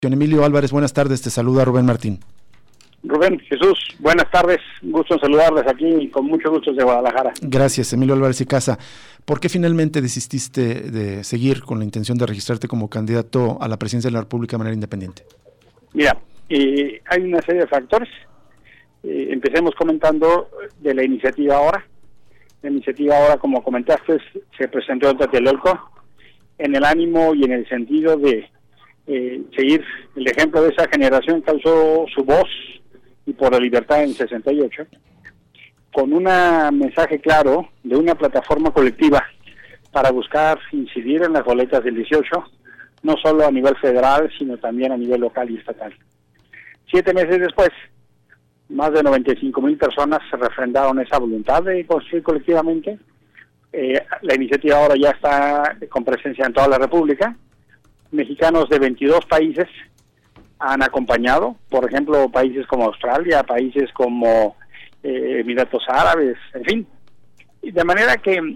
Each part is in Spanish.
Don Emilio Álvarez, buenas tardes, te saluda Rubén Martín. Rubén, Jesús, buenas tardes, gusto en saludarles aquí y con mucho gusto de Guadalajara. Gracias, Emilio Álvarez y Casa. ¿Por qué finalmente desististe de seguir con la intención de registrarte como candidato a la presidencia de la República de manera independiente? Mira, hay una serie de factores. Empecemos comentando de la iniciativa ahora. La iniciativa ahora, como comentaste, se presentó en Tlatelolco en el ánimo y en el sentido de seguir el ejemplo de esa generación que usó su voz y por la libertad en 68, con un mensaje claro de una plataforma colectiva para buscar incidir en las boletas del 18, no solo a nivel federal, sino también a nivel local y estatal. 7 meses después, más de 95,000 personas se refrendaron esa voluntad de construir colectivamente. La iniciativa ahora ya está con presencia en toda la República. Mexicanos de 22 países han acompañado, por ejemplo, países como Australia, países como Emiratos Árabes, en fin. De manera que,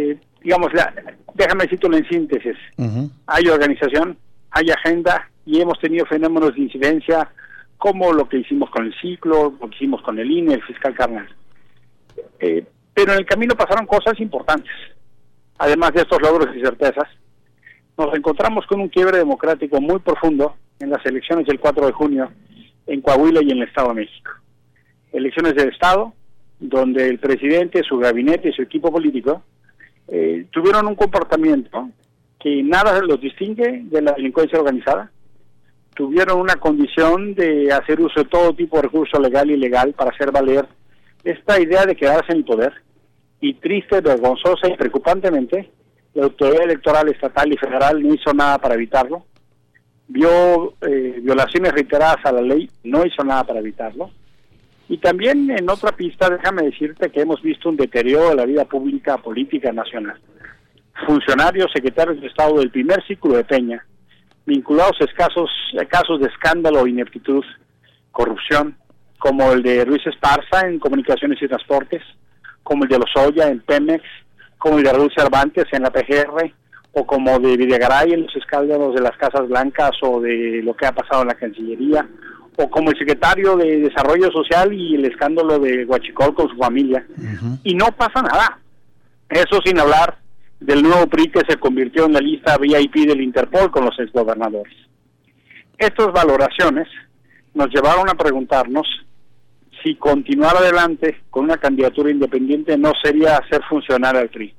déjame decirlo en síntesis, hay organización, hay agenda y hemos tenido fenómenos de incidencia como lo que hicimos con el ciclo, lo que hicimos con el INE, el fiscal carnal. Pero en el camino pasaron cosas importantes. Además de estos logros y certezas, nos encontramos con un quiebre democrático muy profundo en las elecciones del 4 de junio en Coahuila y en el Estado de México. Elecciones del Estado, donde el presidente, su gabinete y su equipo político tuvieron un comportamiento que nada los distingue de la delincuencia organizada. Tuvieron una condición de hacer uso de todo tipo de recurso legal y ilegal para hacer valer esta idea de quedarse en el poder. Y triste, vergonzosa y preocupantemente, la autoridad electoral estatal y federal no hizo nada para evitarlo. Vio violaciones reiteradas a la ley, no hizo nada para evitarlo. Y también en otra pista, déjame decirte que hemos visto un deterioro de la vida pública política nacional. Funcionarios, secretarios de Estado del primer ciclo de Peña, vinculados a casos de escándalo, ineptitud, corrupción, como el de Ruiz Esparza en Comunicaciones y Transportes, como el de Lozoya en Pemex, como el de Raúl Cervantes en la PGR, o como de Videgaray en los escándalos de las Casas Blancas o de lo que ha pasado en la Cancillería, o como el secretario de Desarrollo Social y el escándalo de Huachicol con su familia. Y no pasa nada. Eso sin hablar del nuevo PRI que se convirtió en la lista VIP del Interpol con los exgobernadores. Estas valoraciones nos llevaron a preguntarnos si continuar adelante con una candidatura independiente no sería hacer funcionar al PRI.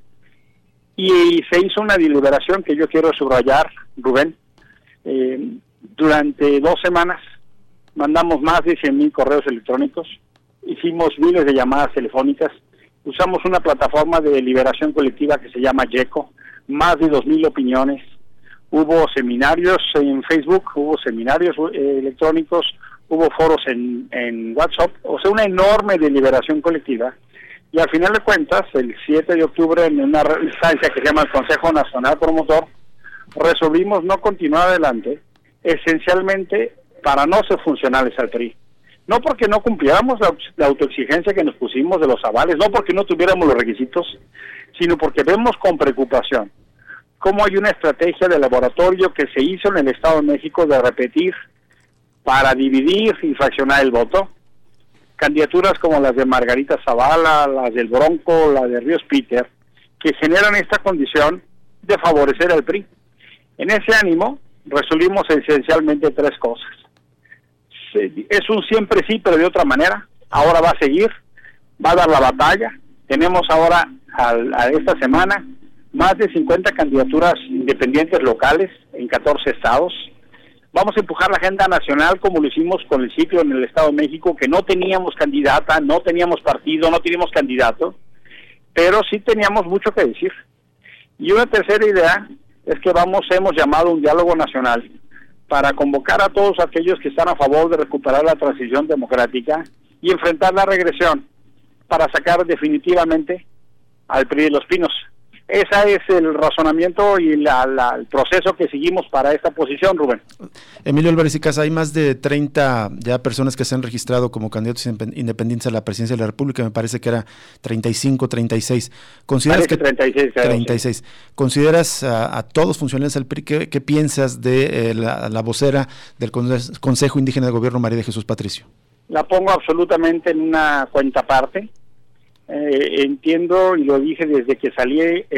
Y se hizo una deliberación que yo quiero subrayar, Rubén. Durante 2 semanas mandamos más de 100,000 correos electrónicos, hicimos miles de llamadas telefónicas, usamos una plataforma de deliberación colectiva que se llama YECO, más de 2,000 opiniones, hubo seminarios en Facebook, hubo seminarios electrónicos, hubo foros en WhatsApp, o sea, una enorme deliberación colectiva. Y al final de cuentas, el 7 de octubre, en una instancia que se llama el Consejo Nacional Promotor, resolvimos no continuar adelante, esencialmente para no ser funcionales al PRI. No porque no cumpliéramos la autoexigencia que nos pusimos de los avales, no porque no tuviéramos los requisitos, sino porque vemos con preocupación cómo hay una estrategia de laboratorio que se hizo en el Estado de México de repetir para dividir y fraccionar el voto. Candidaturas como las de Margarita Zavala, las del Bronco, la de Ríos Peter, que generan esta condición de favorecer al PRI. En ese ánimo, resolvimos esencialmente 3 cosas. Es un siempre sí, pero de otra manera. Ahora va a seguir, va a dar la batalla. Tenemos ahora, a esta semana, más de 50 candidaturas independientes locales en 14 estados. Vamos a empujar la agenda nacional como lo hicimos con el ciclo en el Estado de México, que no teníamos candidata, no teníamos partido, no teníamos candidato, pero sí teníamos mucho que decir. Y una tercera idea es que hemos llamado un diálogo nacional para convocar a todos aquellos que están a favor de recuperar la transición democrática y enfrentar la regresión para sacar definitivamente al PRI de los Pinos. Ese es el razonamiento y el proceso que seguimos para esta posición, Rubén. Emilio Álvarez y Casa, hay más de 30 ya personas que se han registrado como candidatos independientes a la presidencia de la República, me parece que era 35, 36. ¿Consideras que 36, claro, 36. Sí. ¿Consideras a todos funcionarios del PRI? ¿Qué piensas de la vocera del Consejo Indígena de Gobierno, María de Jesús Patricio? La pongo absolutamente en una cuenta aparte. Entiendo, y lo dije desde que salí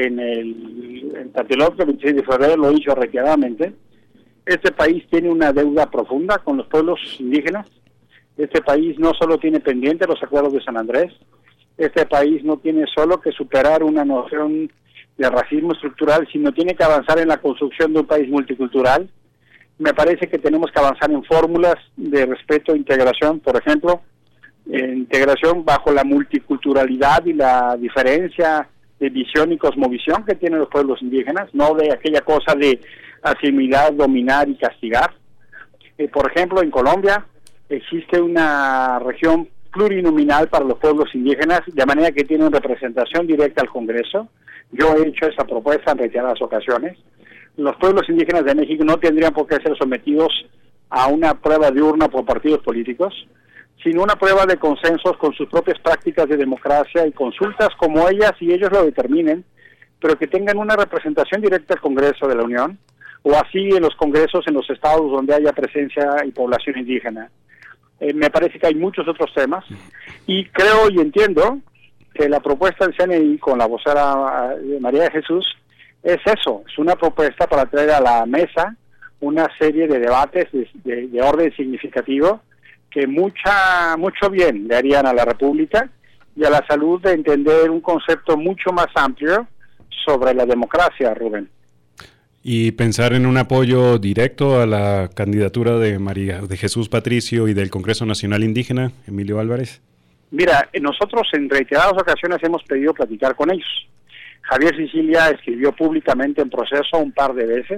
en Tlatelolco el 26 de febrero, lo he dicho reiteradamente, este país tiene una deuda profunda con los pueblos indígenas. Este país no solo tiene pendiente los acuerdos de San Andrés, este país no tiene solo que superar una noción de racismo estructural, sino tiene que avanzar en la construcción de un país multicultural. Me parece que tenemos que avanzar en fórmulas de respeto e integración, por ejemplo, integración bajo la multiculturalidad y la diferencia de visión y cosmovisión que tienen los pueblos indígenas, no de aquella cosa de asimilar, dominar y castigar. Por ejemplo, en Colombia existe una región plurinominal para los pueblos indígenas, de manera que tienen representación directa al Congreso. Yo he hecho esa propuesta en reiteradas ocasiones. Los pueblos indígenas de México no tendrían por qué ser sometidos a una prueba de urna por partidos políticos, sino una prueba de consensos con sus propias prácticas de democracia y consultas como ellas y ellos lo determinen, pero que tengan una representación directa al Congreso de la Unión, o así en los congresos en los estados donde haya presencia y población indígena. Me parece que hay muchos otros temas, y creo y entiendo que la propuesta del CNI con la vocera María de Jesús es eso, es una propuesta para traer a la mesa una serie de debates de orden significativo que mucho bien le harían a la República y a la salud de entender un concepto mucho más amplio sobre la democracia, Rubén. Y pensar en un apoyo directo a la candidatura de María de Jesús Patricio y del Congreso Nacional Indígena, Emilio Álvarez. Mira, nosotros en reiteradas ocasiones hemos pedido platicar con ellos. Javier Sicilia escribió públicamente en Proceso un par de veces.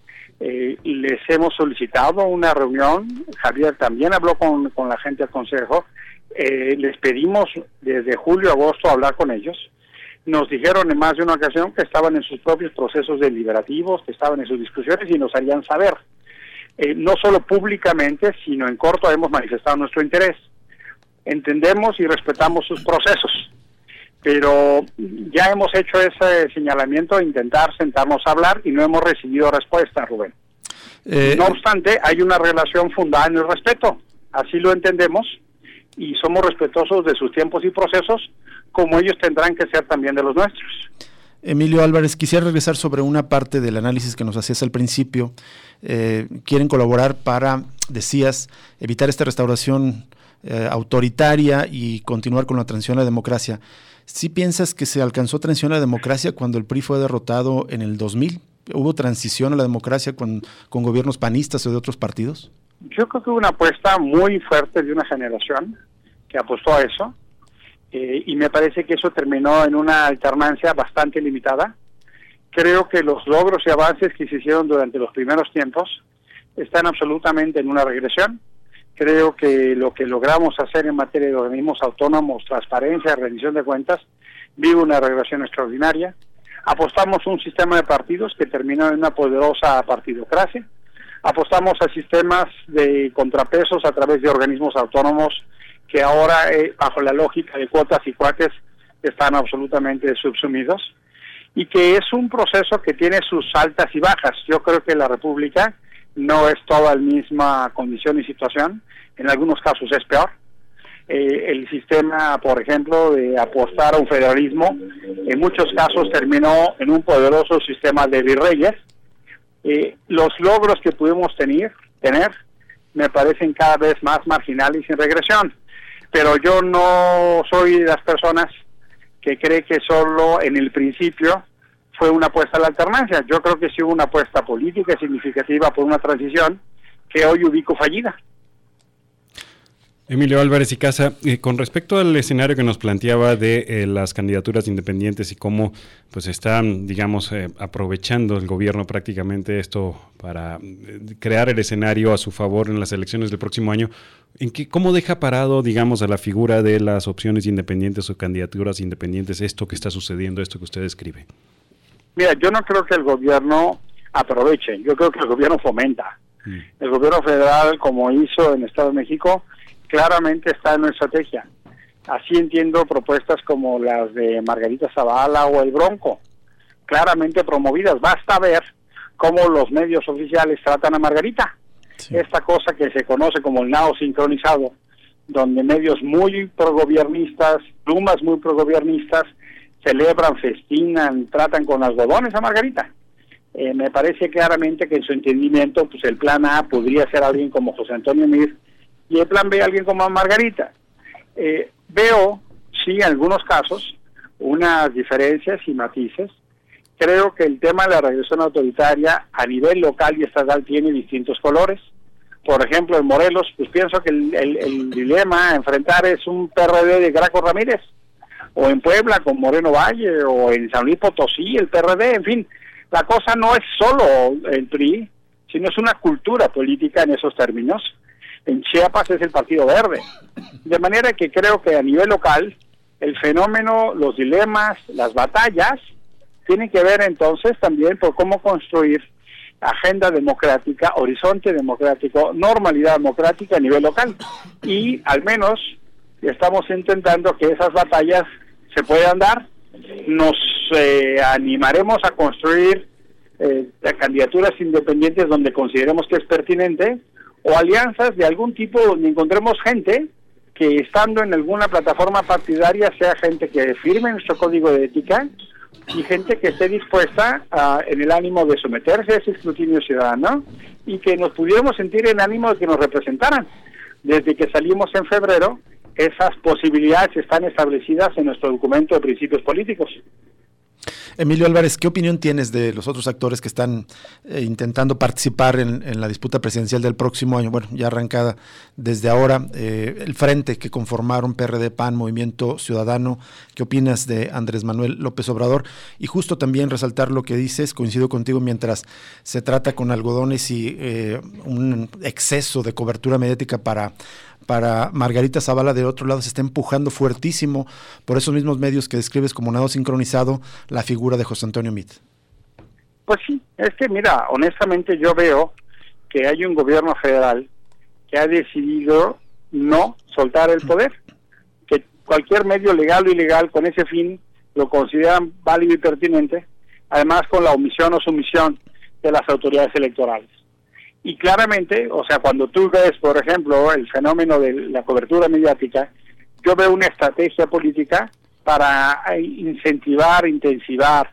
Les hemos solicitado una reunión. Javier también habló con la gente del Consejo. Les pedimos desde julio, agosto hablar con ellos. Nos dijeron en más de una ocasión que estaban en sus propios procesos deliberativos, que estaban en sus discusiones y nos harían saber. No solo públicamente, sino en corto hemos manifestado nuestro interés. Entendemos y respetamos sus procesos, pero ya hemos hecho ese señalamiento de intentar sentarnos a hablar y no hemos recibido respuesta, Rubén. No obstante, hay una relación fundada en el respeto, así lo entendemos, y somos respetuosos de sus tiempos y procesos, como ellos tendrán que ser también de los nuestros. Emilio Álvarez, quisiera regresar sobre una parte del análisis que nos hacías al principio. Quieren colaborar para, decías, evitar esta restauración autoritaria y continuar con la transición a la democracia. ¿Sí piensas que se alcanzó transición a la democracia cuando el PRI fue derrotado en el 2000? ¿Hubo transición a la democracia con gobiernos panistas o de otros partidos? Yo creo que hubo una apuesta muy fuerte de una generación que apostó a eso, y me parece que eso terminó en una alternancia bastante limitada. Creo que los logros y avances que se hicieron durante los primeros tiempos están absolutamente en una regresión. Creo que lo que logramos hacer en materia de organismos autónomos, transparencia, rendición de cuentas, vive una regresión extraordinaria. Apostamos a un sistema de partidos que terminó en una poderosa partidocracia. Apostamos a sistemas de contrapesos a través de organismos autónomos que ahora, bajo la lógica de cuotas y cuates, están absolutamente subsumidos, y que es un proceso que tiene sus altas y bajas. Yo creo que la República no es toda la misma condición y situación, en algunos casos es peor. El sistema, por ejemplo, de apostar a un federalismo, en muchos casos terminó en un poderoso sistema de virreyes. Los logros que pudimos tener me parecen cada vez más marginales y en regresión, pero yo no soy de las personas que cree que solo en el principio fue una apuesta a la alternancia. Yo creo que sí hubo una apuesta política significativa por una transición que hoy ubico fallida. Emilio Álvarez y Casa, con respecto al escenario que nos planteaba de las candidaturas independientes y cómo pues están, digamos, aprovechando el gobierno prácticamente esto para crear el escenario a su favor en las elecciones del próximo año, ¿cómo deja parado, digamos, a la figura de las opciones independientes o candidaturas independientes esto que está sucediendo, esto que usted describe? Mira, yo no creo que el gobierno aproveche, yo creo que el gobierno fomenta. El gobierno federal, como hizo en el Estado de México, claramente está en una estrategia. Así entiendo propuestas como las de Margarita Zavala o el Bronco, claramente promovidas. Basta ver cómo los medios oficiales tratan a Margarita. Sí. Esta cosa que se conoce como el nao sincronizado, donde medios muy progobiernistas, plumas muy progobiernistas, celebran, festinan, tratan con algodones a Margarita. Me parece claramente que en su entendimiento, pues el plan A podría ser alguien como José Antonio Meade y el plan B alguien como Margarita. Veo, sí, en algunos casos, unas diferencias y matices. Creo que el tema de la regresión autoritaria a nivel local y estatal tiene distintos colores. Por ejemplo, en Morelos, pues pienso que el dilema a enfrentar es un PRD de Graco Ramírez, o en Puebla con Moreno Valle, o en San Luis Potosí el PRD, en fin. La cosa no es solo el PRI, sino es una cultura política en esos términos. En Chiapas es el Partido Verde. De manera que creo que a nivel local, el fenómeno, los dilemas, las batallas, tienen que ver entonces también por cómo construir agenda democrática, horizonte democrático, normalidad democrática a nivel local. Y al menos estamos intentando que esas batallas se puedan dar. Nos animaremos a construir candidaturas independientes donde consideremos que es pertinente, o alianzas de algún tipo donde encontremos gente que, estando en alguna plataforma partidaria, sea gente que firme nuestro código de ética y gente que esté dispuesta en el ánimo de someterse a ese escrutinio ciudadano y que nos pudiéramos sentir en ánimo de que nos representaran. Desde que salimos en febrero, esas posibilidades están establecidas en nuestro documento de principios políticos. Emilio Álvarez, ¿qué opinión tienes de los otros actores que están intentando participar en la disputa presidencial del próximo año? Bueno, ya arrancada desde ahora, el frente que conformaron PRD, PAN, Movimiento Ciudadano. ¿Qué opinas de Andrés Manuel López Obrador? Y justo también resaltar lo que dices, coincido contigo, mientras se trata con algodones y un exceso de cobertura mediática para Margarita Zavala, de otro lado se está empujando fuertísimo por esos mismos medios que describes como nado sincronizado la figura de José Antonio Meade. Pues sí, es que mira, honestamente yo veo que hay un gobierno federal que ha decidido no soltar el poder, que cualquier medio legal o ilegal con ese fin lo consideran válido y pertinente, además con la omisión o sumisión de las autoridades electorales. Y claramente, o sea, cuando tú ves, por ejemplo, el fenómeno de la cobertura mediática, yo veo una estrategia política para incentivar, intensificar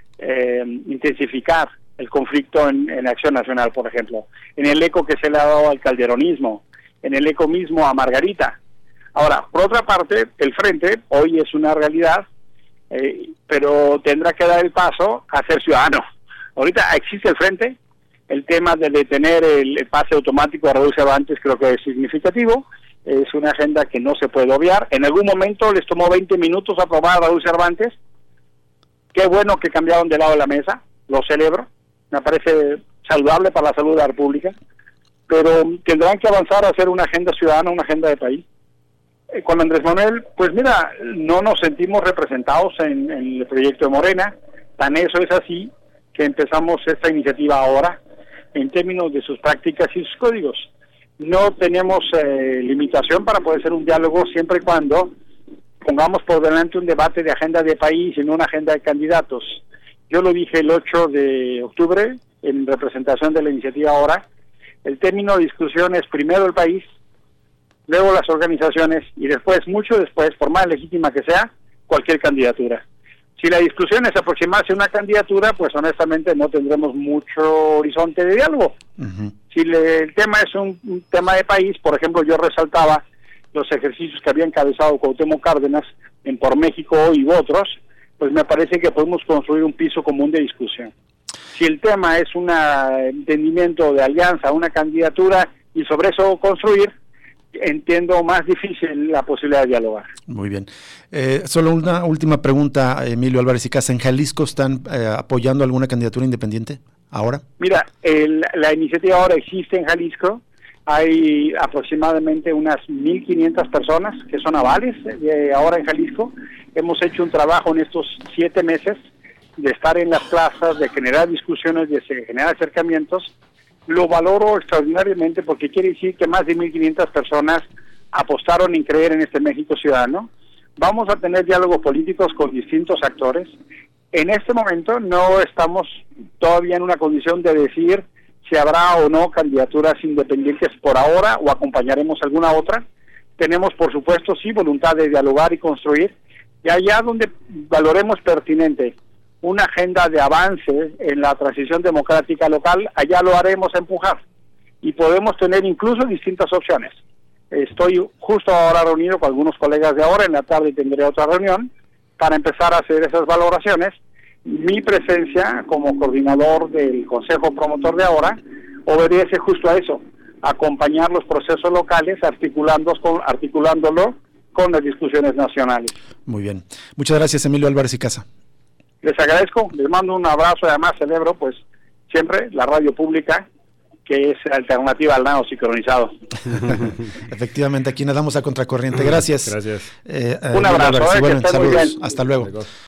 el conflicto en Acción Nacional, por ejemplo, en el eco que se le ha dado al calderonismo, en el eco mismo a Margarita. Ahora, por otra parte, el frente hoy es una realidad, pero tendrá que dar el paso a ser ciudadano. Ahorita existe el frente. El tema de detener el pase automático a Raúl Cervantes creo que es significativo, es una agenda que no se puede obviar. En algún momento les tomó 20 minutos aprobar a Raúl Cervantes, qué bueno que cambiaron de lado de la mesa, lo celebro, me parece saludable para la salud de la República, pero tendrán que avanzar a hacer una agenda ciudadana, una agenda de país. Con Andrés Manuel, pues mira, no nos sentimos representados en el proyecto de Morena, tan eso es así que empezamos esta iniciativa ahora, en términos de sus prácticas y sus códigos. No tenemos limitación para poder hacer un diálogo siempre y cuando pongamos por delante un debate de agenda de país y no una agenda de candidatos. Yo lo dije el 8 de octubre en representación de la iniciativa ahora. El término de discusión es primero el país, luego las organizaciones y después, mucho después, por más legítima que sea, cualquier candidatura. Si la discusión es aproximarse a una candidatura, pues honestamente no tendremos mucho horizonte de diálogo. Uh-huh. Si el tema es un tema de país, por ejemplo, yo resaltaba los ejercicios que había encabezado Cuauhtémoc Cárdenas en Por México y otros, pues me parece que podemos construir un piso común de discusión. Si el tema es un entendimiento de alianza, una candidatura, y sobre eso construir, entiendo más difícil la posibilidad de dialogar. Muy bien. Solo una última pregunta, Emilio Álvarez y Casa. ¿En Jalisco están apoyando alguna candidatura independiente ahora? Mira, la iniciativa ahora existe en Jalisco. Hay aproximadamente unas 1,500 personas que son avales ahora en Jalisco. Hemos hecho un trabajo en estos 7 meses de estar en las plazas, de generar discusiones, de generar acercamientos, lo valoro extraordinariamente porque quiere decir que más de 1.500 personas apostaron en creer en este México ciudadano. Vamos a tener diálogos políticos con distintos actores. En este momento no estamos todavía en una condición de decir si habrá o no candidaturas independientes por ahora o acompañaremos alguna otra. Tenemos, por supuesto, sí, voluntad de dialogar y construir. Y allá donde valoremos pertinente una agenda de avance en la transición democrática local, allá lo haremos empujar. Y podemos tener incluso distintas opciones. Estoy justo ahora reunido con algunos colegas de ahora, en la tarde tendré otra reunión para empezar a hacer esas valoraciones. Mi presencia como coordinador del Consejo Promotor de ahora obedece justo a eso, acompañar los procesos locales articulándolo con las discusiones nacionales. Muy bien. Muchas gracias, Emilio Álvarez y Casa. Les agradezco, les mando un abrazo y además celebro pues siempre la radio pública, que es alternativa al nado sincronizado. Efectivamente, aquí nadamos a contracorriente. Gracias. Gracias. Un abrazo. Álvarez, Que estén muy bien. Hasta luego.